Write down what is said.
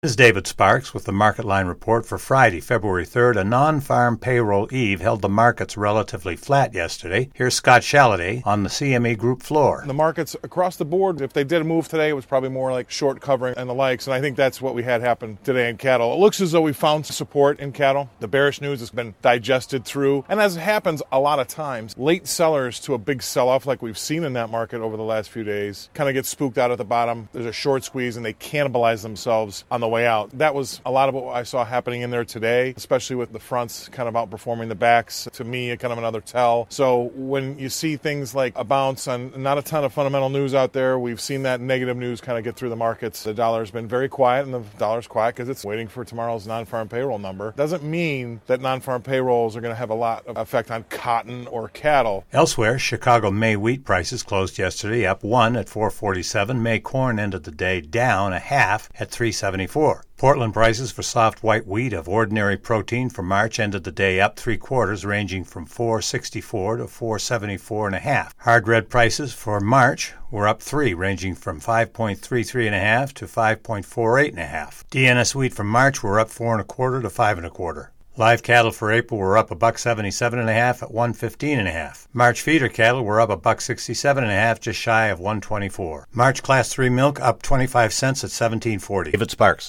This is David Sparks with the Market Line report for Friday, February 3rd. A non-farm payroll eve held the markets relatively flat yesterday. Here's Scott Shaladay on the CME Group floor. The markets across the board, if they did a move today, it was probably more like short covering and the likes, and I think that's what we had happen today in cattle. It looks as though we found support in cattle. The bearish news has been digested through, and as happens a lot of times, late sellers to a big sell-off like we've seen in that market over the last few days kind of get spooked out at the bottom. There's a short squeeze, and they cannibalize themselves on the way out. That was a lot of what I saw happening in there today, especially with the fronts kind of outperforming the backs. To me, kind of another tell. So when you see things like a bounce and not a ton of fundamental news out there, we've seen that negative news kind of get through the markets. The dollar's been very quiet, and the dollar's quiet because it's waiting for tomorrow's non-farm payroll number. Doesn't mean that non-farm payrolls are going to have a lot of effect on cotton or cattle. Elsewhere, Chicago May wheat prices closed yesterday up 1 at $4.47. May corn ended the day down a half at $3.74. Portland prices for soft white wheat of ordinary protein for March ended the day up 3/4, ranging from $4.64 to $4.74.5. Hard red prices for March were up 3, ranging from $5.33.5 to $5.48.5. DNS wheat for March were up 4.25 to 5.25. Live cattle for April were up $1.77.5 at $1.15.5. March feeder cattle were up $1.67.5, just shy of $1.24. March Class 3 milk up 25 cents at $17.40. David Sparks.